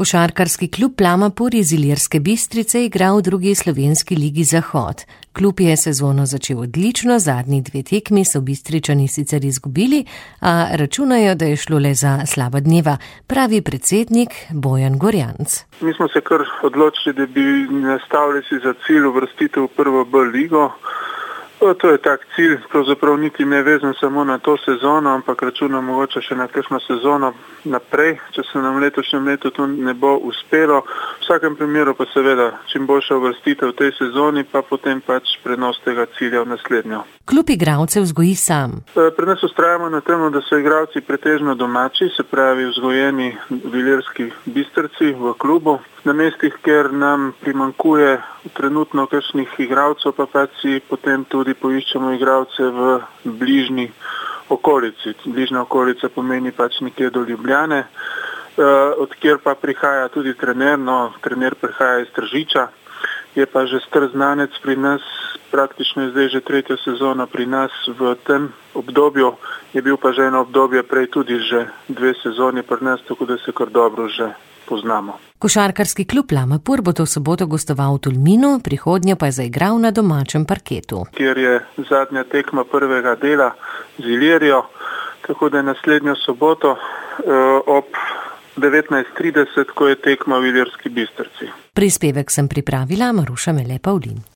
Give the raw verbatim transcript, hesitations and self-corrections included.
Košarkarski klub Plamapur iz Ilirske Bistrice igra v drugi slovenski ligi Zahod. Klub je sezono začel odlično, zadnji dve tekmi so Bistričani sicer izgubili, a računajo, da je šlo le za slaba dneva, pravi predsednik Bojan Gorjanc. Mi smo se kar odločili, da bi nastavili si za cilj uvrstitev v prvo B ligo. To je tak cilj, pravzaprav niti ne vezan samo na to sezono, ampak računam mogoče še na kakšno sezono naprej, če se nam letošnjem letu to ne bo uspelo. V vsakem primeru pa seveda čim boljša uvrstitev v tej sezoni, pa potem pač prenos tega cilja v naslednjo. Klub igralcev vzgoji sam. Pri nas ustrajamo na tem, da so igralci pretežno domači, se pravi vzgojeni v Ilirski Bistrici v klubu. Na mestih, kjer nam primankuje trenutno kakšnih igralcev, pa pač si potem tudi poiščemo igralce v bližnji okolici. Bližnja okolica pomeni pač nekje do Ljubljane, od kjer pa prihaja tudi trener, no, trener prihaja iz Tržiča, je pa že star znanec pri nas, praktično je zdaj že tretja sezona pri nas v tem obdobju, je bil pa že eno obdobje prej tudi že dve sezoni pri nas, tako da se kar dobro že poznamo. Košarkarski klub Plamapur bo to soboto gostoval v Tolminu, prihodnje pa je zaigral na domačem parketu. Kjer je zadnja tekma prvega dela z Ilirijo, tako da je naslednjo soboto eh, ob devetnajst trideset, ko je tekma v Ilirski Bistrici. Prispevek sem pripravila Maruša Mele Pavlin.